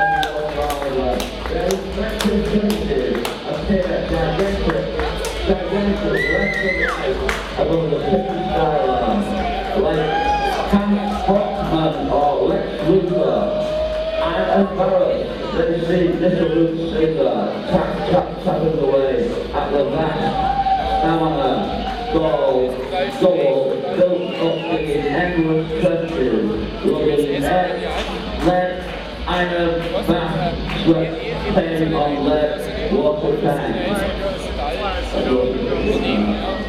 above the 50 skyline, like Hank Brockman or Lex Luthor. I'm embarrassed that you see Mr. Luke Caesar tapping away at the back. Stamina, goal, built up in endless trenches, looking lead, iron, bath, sweat, pain on lead, water tank.